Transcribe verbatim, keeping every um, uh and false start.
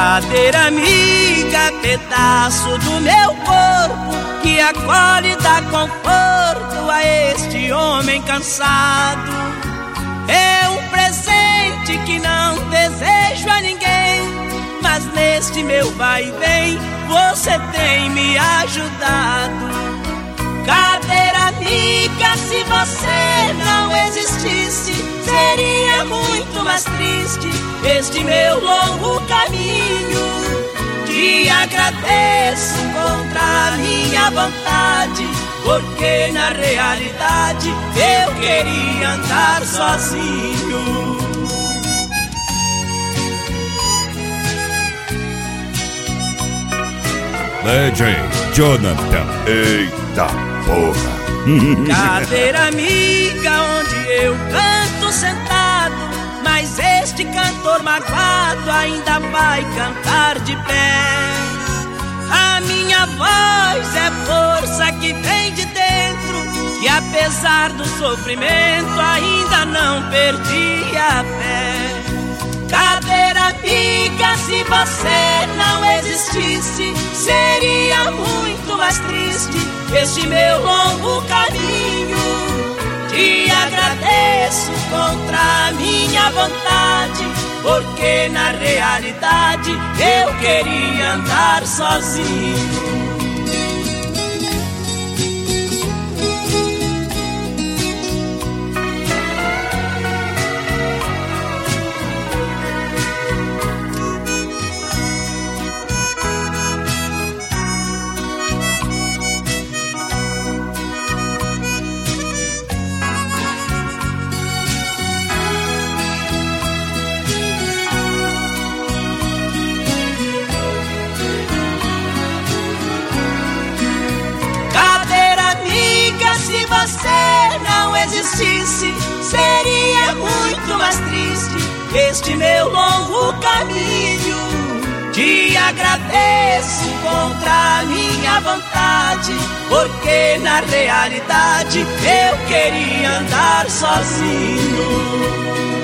Cadeira amiga, pedaço do meu corpo, que acolhe e dá conforto a este homem cansado. É um presente que não desejo a ninguém, mas neste meu vai e vem você tem me ajudado. Cadeira amiga, se você não existisse, seria muito mais triste este meu longo caminho. Te agradeço contra a minha vontade, porque na realidade eu queria andar sozinho. Legend Jonathan, eita porra. Cadeira amiga, onde eu canto sentado, mas este cantor magoado ainda vai cantar de pé. A minha voz é força que vem de dentro, e apesar do sofrimento ainda não perdi a fé. Cadeira amiga, se você não existisse, seria muito mais triste este meu longo caminho. Te agradeço contra a minha vontade, porque na realidade eu queria andar sozinho. Se você não existisse, seria muito mais triste este meu longo caminho. Te agradeço contra a minha vontade, porque na realidade eu queria andar sozinho.